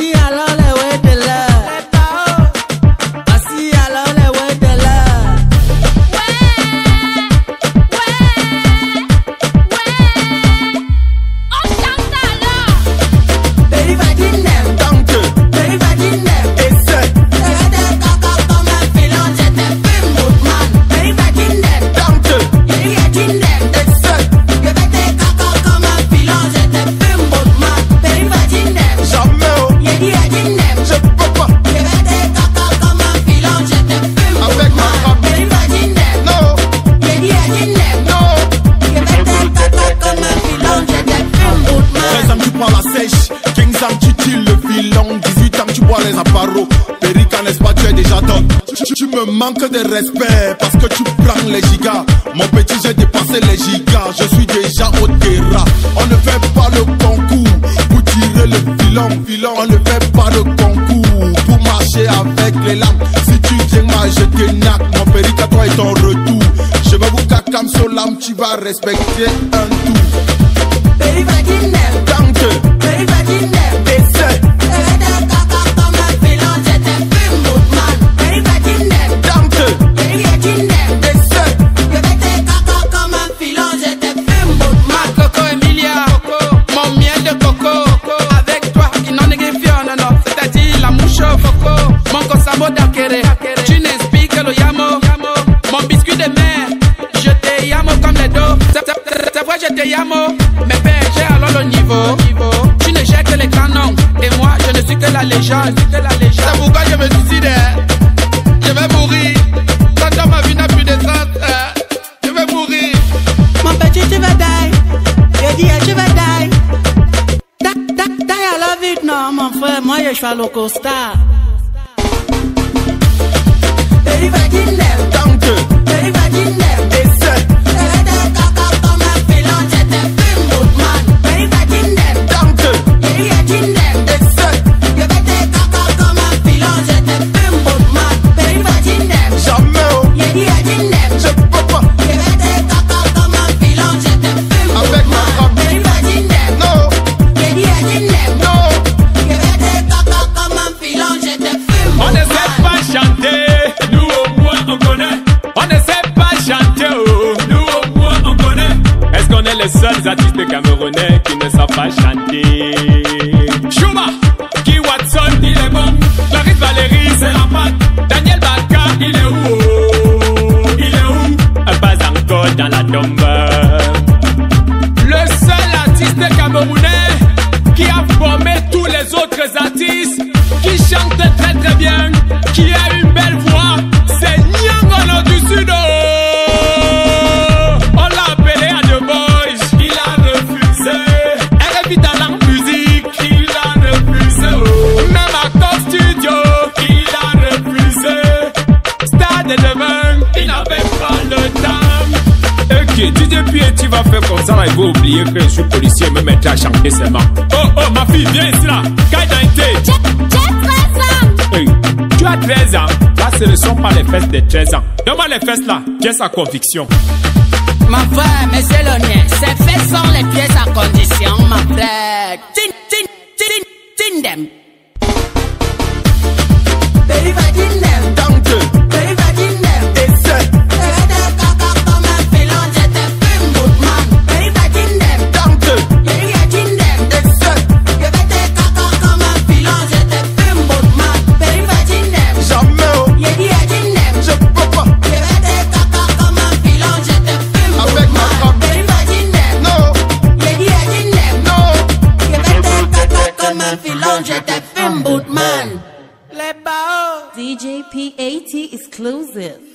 Voici alors les ouais de l'heure. Voici alors les ouais de l'heure. On chante alors. Baby va dîner. Donc, Baby va dîner. essaie. Regardez caca comme un filon, j'étais film Woodman. Baby va dîner. Donc, Baby va dîner. essaie. Regardez caca comme un filon, j'étais film Woodman. Baby va dîner. Jamais, oh, Yedi va dîner. je peux pas. Regardez caca comme un filon, j'étais film Avec ma Woodman. femme. Baby va dîner. Non, Yedi va dîner. non. Regardez caca comme un filon, j'étais film Woodman. 13 ans tu prends la sèche, 15 ans tu tires le filon, 18 ans tu bois les apparos. Périca, n'est-ce pas, tu es déjà top. Tu me manques de respect parce que tu prends les gigas. Mon petit, j'ai dépassé les gigas, je suis déjà au terrain. On ne fait pas le concours pour tirer le filon. On ne fait pas le concours pour marcher avec les lames. Si tu viens mal, je te naque. Mon Périca, toi et ton retour. Je vais vous cacam sur l'âme, tu vas respecter un tour. Baby va dîner. Donc, Baby va dîner. essaie. Regardez caca comme un filon, j'étais film Woodman. Baby va dîner. Donc, Baby va dîner. essaie. Regardez caca comme un filon, j'étais film Woodman. Coco Emilia, mon miel de coco. Avec toi, qui n'en est non, non. C'est-à-dire la mouche au coco. Mon cosamo d'akere. Tu n'expliques que le yamo. Mon biscuit de mer. Je te yamo comme les dos. C'est vrai, je te yamo. Mais père, j'ai alors le niveau. Tu ne gères que les canons. Et moi, je ne suis que la légende. C'est pourquoi je me suicide. Je vais mourir. Quand ma vie n'a plus de sens, je vais mourir. Mon petit, tu vas die. Je dis, tu vas die. Die, I love it. Non, mon frère, moi, je suis à l'Ocosta. Baby va dîner. Donc, Baby va dîner. essaie. Regardez caca comme un filon, j'étais film Woodman. Baby va dîner. Donc, Baby va dîner. essaie. Regardez caca comme un filon, j'étais film Woodman. Baby va dîner. Jamais, oh, Yedi va dîner. je peux pas. Regardez caca comme un filon, j'étais film Avec ma Woodman. femme. Baby va dîner. Non, Yedi va dîner. non. Regardez caca comme un filon, j'étais film On ne sait pas chanter, nous au moins on connaît. On ne sait pas chanter, oh, nous au moins on connaît. Est-ce qu'on est les seuls artistes camerounais qui ne savent pas chanter? Chuma, Guy Watson, il est bon. Clarisse Valérie, c'est la patte. Daniel Baka, il est où? Il est où? Pas encore dans la tombe. Le seul artiste camerounais qui a formé tous les autres artistes, qui chante très très bien, qui a une belle voix, c'est Nyangono du Sud. On l'a appelé à The Voice, il a refusé. RFI Talent Musique, il a refusé. Même à Top Studio, il a refusé. Stade de Devin, il n'avait pas le temps. Ok, DJ Pierre, tu vas faire comme ça là, il va oublier que je suis policier et me mettre à chanter seulement. Oh, oh, ma fille, viens ici là. Kaïdaïté. J'ai 13 ans. Hey, tu as 13 ans. Là, ce ne sont pas les fesses de 13 ans. Donne-moi les fesses là. J'ai sa conviction. Ma frère, mais c'est le mien. Ces faits sont les pièces à condition, ma frère. Tin them. Baby va dîner. Donc, Baby va dîner. essaie. Regardez caca comme un filon, j'étais film Woodman. Baby va dîner. Donc, Baby va dîner. essaie. Regardez caca comme un filon, j'étais film Woodman. Baby va dîner. Jamais, oh, Yedi va dîner. je peux pas. Regardez caca comme un filon, j'étais film Avec ma Woodman. femme. Baby va dîner. Non, Yedi va dîner. non. Regardez caca comme un filon, j'étais film Woodman. Les bao. DJ P80 exclusive.